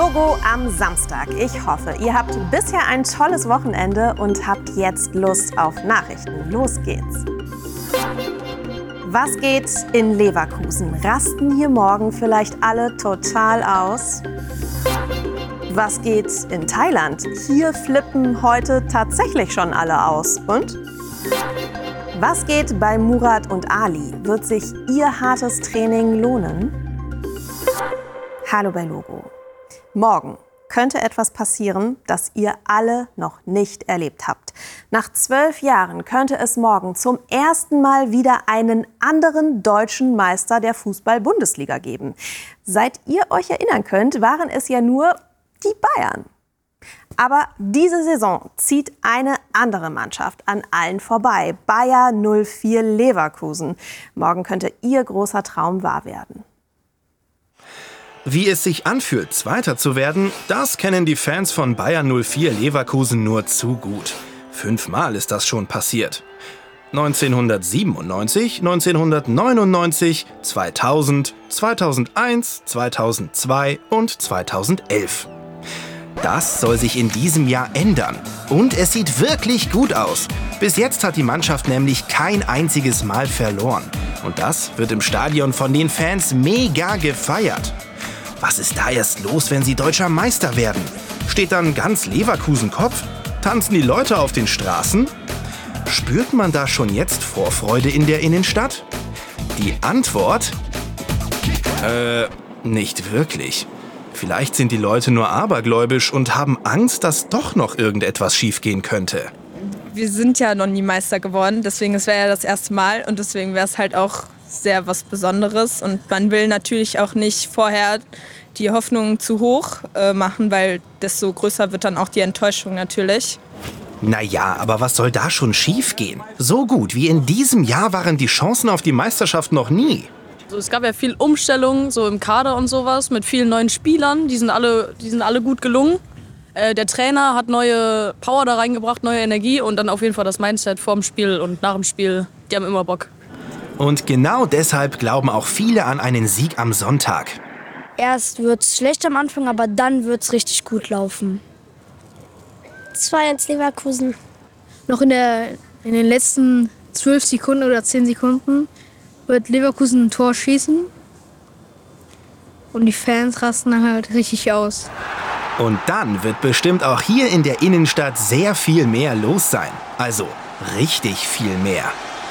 Logo am Samstag. Ich hoffe, ihr habt bisher ein tolles Wochenende und habt jetzt Lust auf Nachrichten. Los geht's. Was geht in Leverkusen? Rasten hier morgen vielleicht alle total aus? Was geht in Thailand? Hier flippen heute tatsächlich schon alle aus. Und? Was geht bei Murat und Ali? Wird sich ihr hartes Training lohnen? Hallo bei Logo. Morgen könnte etwas passieren, das ihr alle noch nicht erlebt habt. Nach 12 Jahren könnte es morgen zum ersten Mal wieder einen anderen deutschen Meister der Fußball-Bundesliga geben. Seit ihr euch erinnern könnt, waren es ja nur die Bayern. Aber diese Saison zieht eine andere Mannschaft an allen vorbei. Bayer 04 Leverkusen. Morgen könnte ihr großer Traum wahr werden. Wie es sich anfühlt, Zweiter zu werden, das kennen die Fans von Bayer 04 Leverkusen nur zu gut. 5-mal ist das schon passiert. 1997, 1999, 2000, 2001, 2002 und 2011. Das soll sich in diesem Jahr ändern. Und es sieht wirklich gut aus. Bis jetzt hat die Mannschaft nämlich kein einziges Mal verloren. Und das wird im Stadion von den Fans mega gefeiert. Was ist da erst los, wenn sie deutscher Meister werden? Steht dann ganz Leverkusen Kopf? Tanzen die Leute auf den Straßen? Spürt man da schon jetzt Vorfreude in der Innenstadt? Die Antwort? Nicht wirklich. Vielleicht sind die Leute nur abergläubisch und haben Angst, dass doch noch irgendetwas schiefgehen könnte. Wir sind ja noch nie Meister geworden, deswegen es wäre ja das erste Mal und deswegen wäre es halt auch sehr was Besonderes. Und man will natürlich auch nicht vorher die Hoffnung zu hoch machen, weil desto größer wird dann auch die Enttäuschung natürlich. Naja, aber was soll da schon schiefgehen? So gut wie in diesem Jahr waren die Chancen auf die Meisterschaft noch nie. Also es gab ja viel Umstellung so im Kader und sowas mit vielen neuen Spielern. Die sind alle gut gelungen. Der Trainer hat neue Power da reingebracht, neue Energie und dann auf jeden Fall das Mindset vorm Spiel und nach dem Spiel. Die haben immer Bock. Und genau deshalb glauben auch viele an einen Sieg am Sonntag. Erst wird's schlecht am Anfang, aber dann wird's richtig gut laufen. 2-1 Leverkusen. Noch in den letzten 12 Sekunden oder 10 Sekunden wird Leverkusen ein Tor schießen und die Fans rasten dann halt richtig aus. Und dann wird bestimmt auch hier in der Innenstadt sehr viel mehr los sein. Also richtig viel mehr.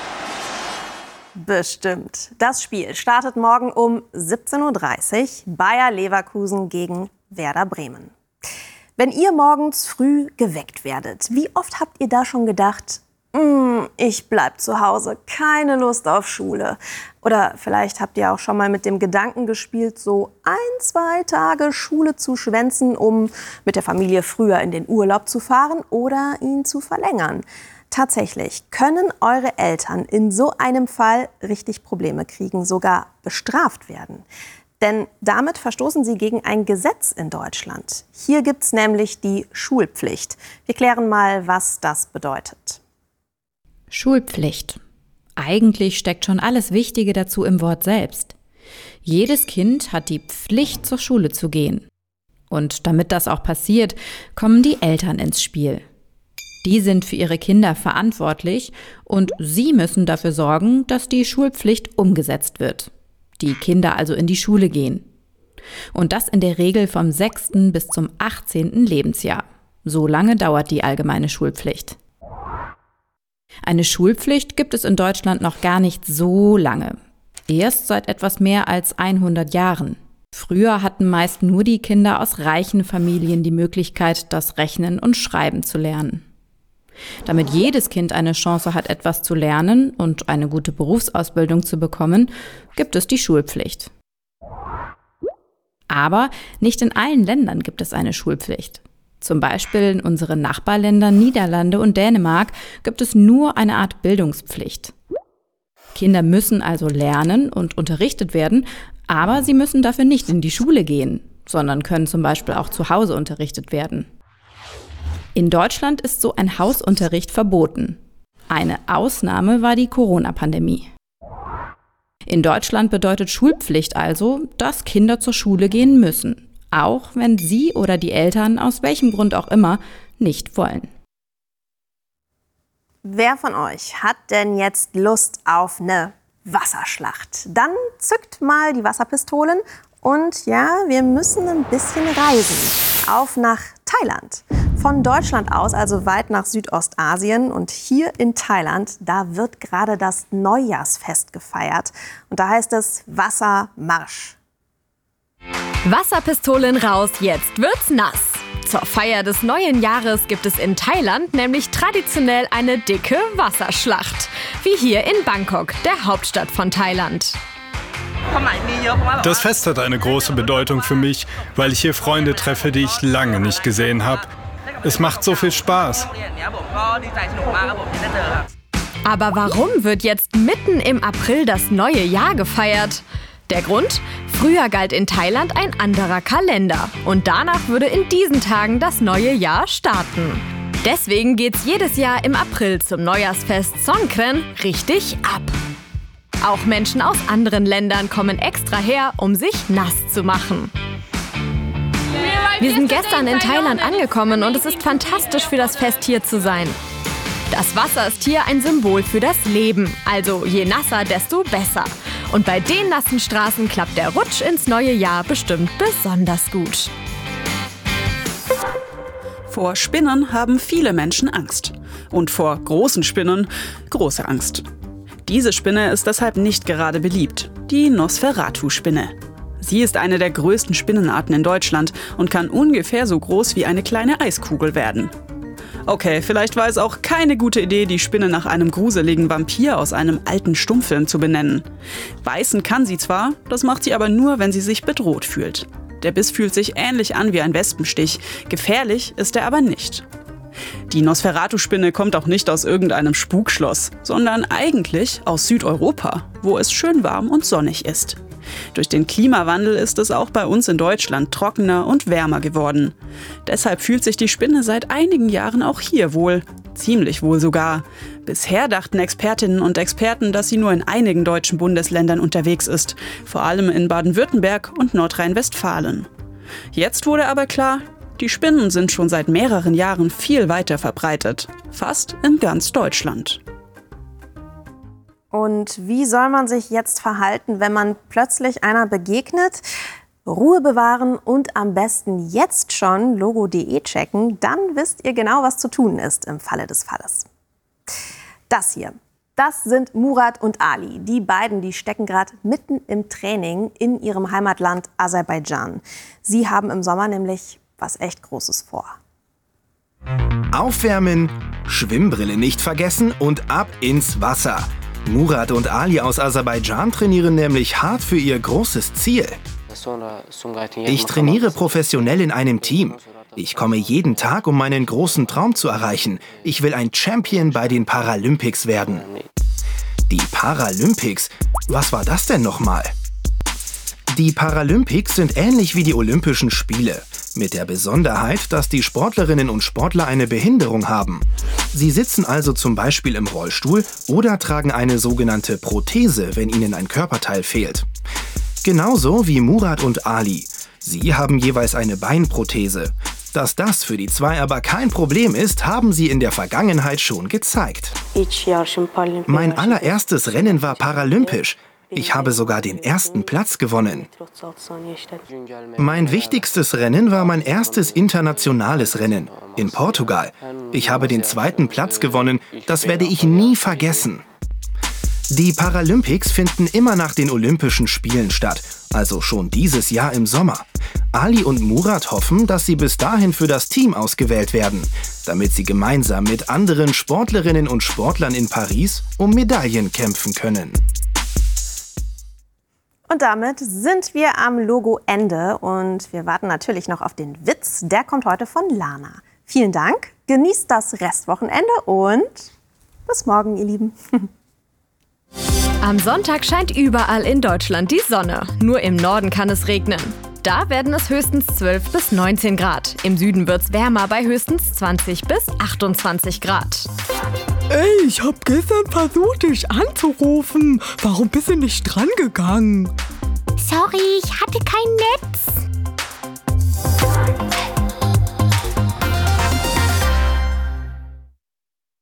Bestimmt. Das Spiel startet morgen um 17:30 Uhr. Bayer Leverkusen gegen Werder Bremen. Wenn ihr morgens früh geweckt werdet, wie oft habt ihr da schon gedacht, ich bleib zu Hause, keine Lust auf Schule? Oder vielleicht habt ihr auch schon mal mit dem Gedanken gespielt, so 1-2 Tage Schule zu schwänzen, um mit der Familie früher in den Urlaub zu fahren oder ihn zu verlängern. Tatsächlich können eure Eltern in so einem Fall richtig Probleme kriegen, sogar bestraft werden. Denn damit verstoßen sie gegen ein Gesetz in Deutschland. Hier gibt's nämlich die Schulpflicht. Wir klären mal, was das bedeutet. Schulpflicht. Eigentlich steckt schon alles Wichtige dazu im Wort selbst. Jedes Kind hat die Pflicht, zur Schule zu gehen. Und damit das auch passiert, kommen die Eltern ins Spiel. Die sind für ihre Kinder verantwortlich und sie müssen dafür sorgen, dass die Schulpflicht umgesetzt wird. Die Kinder also in die Schule gehen. Und das in der Regel vom 6. bis zum 18. Lebensjahr. So lange dauert die allgemeine Schulpflicht. Eine Schulpflicht gibt es in Deutschland noch gar nicht so lange. Erst seit etwas mehr als 100 Jahren. Früher hatten meist nur die Kinder aus reichen Familien die Möglichkeit, das Rechnen und Schreiben zu lernen. Damit jedes Kind eine Chance hat, etwas zu lernen und eine gute Berufsausbildung zu bekommen, gibt es die Schulpflicht. Aber nicht in allen Ländern gibt es eine Schulpflicht. Zum Beispiel in unseren Nachbarländern Niederlande und Dänemark gibt es nur eine Art Bildungspflicht. Kinder müssen also lernen und unterrichtet werden, aber sie müssen dafür nicht in die Schule gehen, sondern können zum Beispiel auch zu Hause unterrichtet werden. In Deutschland ist so ein Hausunterricht verboten. Eine Ausnahme war die Corona-Pandemie. In Deutschland bedeutet Schulpflicht also, dass Kinder zur Schule gehen müssen. auch wenn sie oder die Eltern aus welchem Grund auch immer nicht wollen. Wer von euch hat denn jetzt Lust auf eine Wasserschlacht? Dann zückt mal die Wasserpistolen und ja, wir müssen ein bisschen reisen. Auf nach Thailand. Von Deutschland aus, also weit nach Südostasien. Und hier in Thailand, da wird gerade das Neujahrsfest gefeiert. Und da heißt es Wassermarsch. Wasserpistolen raus, jetzt wird's nass. Zur Feier des neuen Jahres gibt es in Thailand nämlich traditionell eine dicke Wasserschlacht. Wie hier in Bangkok, der Hauptstadt von Thailand. Das Fest hat eine große Bedeutung für mich, weil ich hier Freunde treffe, die ich lange nicht gesehen habe. Es macht so viel Spaß. Aber warum wird jetzt mitten im April das neue Jahr gefeiert? Der Grund? Früher galt in Thailand ein anderer Kalender und danach würde in diesen Tagen das neue Jahr starten. Deswegen geht's jedes Jahr im April zum Neujahrsfest Songkran richtig ab. Auch Menschen aus anderen Ländern kommen extra her, um sich nass zu machen. Wir sind gestern in Thailand angekommen und es ist fantastisch für das Fest hier zu sein. Das Wasser ist hier ein Symbol für das Leben, also je nasser, desto besser. Und bei den nassen Straßen klappt der Rutsch ins neue Jahr bestimmt besonders gut. Vor Spinnen haben viele Menschen Angst. Und vor großen Spinnen große Angst. Diese Spinne ist deshalb nicht gerade beliebt, die Nosferatu-Spinne. Sie ist eine der größten Spinnenarten in Deutschland und kann ungefähr so groß wie eine kleine Eiskugel werden. Okay, vielleicht war es auch keine gute Idee, die Spinne nach einem gruseligen Vampir aus einem alten Stummfilm zu benennen. Beißen kann sie zwar, das macht sie aber nur, wenn sie sich bedroht fühlt. Der Biss fühlt sich ähnlich an wie ein Wespenstich, gefährlich ist er aber nicht. Die Nosferatu-Spinne kommt auch nicht aus irgendeinem Spukschloss, sondern eigentlich aus Südeuropa, wo es schön warm und sonnig ist. Durch den Klimawandel ist es auch bei uns in Deutschland trockener und wärmer geworden. Deshalb fühlt sich die Spinne seit einigen Jahren auch hier wohl. Ziemlich wohl sogar. Bisher dachten Expertinnen und Experten, dass sie nur in einigen deutschen Bundesländern unterwegs ist, vor allem in Baden-Württemberg und Nordrhein-Westfalen. Jetzt wurde aber klar, die Spinnen sind schon seit mehreren Jahren viel weiter verbreitet. Fast in ganz Deutschland. Und wie soll man sich jetzt verhalten, wenn man plötzlich einer begegnet? Ruhe bewahren und am besten jetzt schon logo.de checken. Dann wisst ihr genau, was zu tun ist im Falle des Falles. Das hier, das sind Murat und Ali. Die beiden, die stecken gerade mitten im Training in ihrem Heimatland Aserbaidschan. Sie haben im Sommer nämlich was echt Großes vor. Aufwärmen, Schwimmbrille nicht vergessen und ab ins Wasser. Murat und Ali aus Aserbaidschan trainieren nämlich hart für ihr großes Ziel. Ich trainiere professionell in einem Team. Ich komme jeden Tag, um meinen großen Traum zu erreichen. Ich will ein Champion bei den Paralympics werden. Die Paralympics? Was war das denn nochmal? Die Paralympics sind ähnlich wie die Olympischen Spiele. Mit der Besonderheit, dass die Sportlerinnen und Sportler eine Behinderung haben. Sie sitzen also zum Beispiel im Rollstuhl oder tragen eine sogenannte Prothese, wenn ihnen ein Körperteil fehlt. Genauso wie Murat und Ali. Sie haben jeweils eine Beinprothese. Dass das für die zwei aber kein Problem ist, haben sie in der Vergangenheit schon gezeigt. Mein allererstes Rennen war paralympisch. Ich habe sogar den ersten Platz gewonnen. Mein wichtigstes Rennen war mein erstes internationales Rennen in Portugal. Ich habe den zweiten Platz gewonnen. Das werde ich nie vergessen. Die Paralympics finden immer nach den Olympischen Spielen statt, also schon dieses Jahr im Sommer. Ali und Murat hoffen, dass sie bis dahin für das Team ausgewählt werden, damit sie gemeinsam mit anderen Sportlerinnen und Sportlern in Paris um Medaillen kämpfen können. Und damit sind wir am Logo-Ende und wir warten natürlich noch auf den Witz. Der kommt heute von Lana. Vielen Dank, genießt das Restwochenende und bis morgen, ihr Lieben. Am Sonntag scheint überall in Deutschland die Sonne. Nur im Norden kann es regnen. Da werden es höchstens 12 bis 19 Grad. Im Süden wird es wärmer bei höchstens 20 bis 28 Grad. Ey, ich hab gestern versucht, dich anzurufen. Warum bist du nicht dran gegangen? Sorry, ich hatte kein Netz.